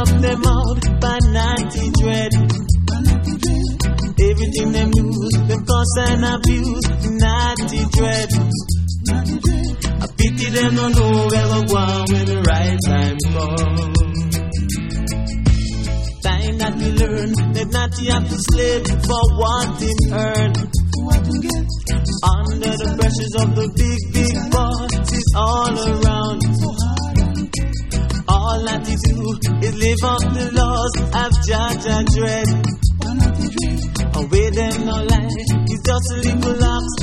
up them out by naughty dread. Everything them use, them cause and abuse, naughty dread. I pity them, don't know where to go on when the right time comes. Time that we learn that not you have to slave for what it earn. Under the pressures of the big bosses all around. All that you do is live up the laws of judge and dread. Away them no lie, it's just a little locks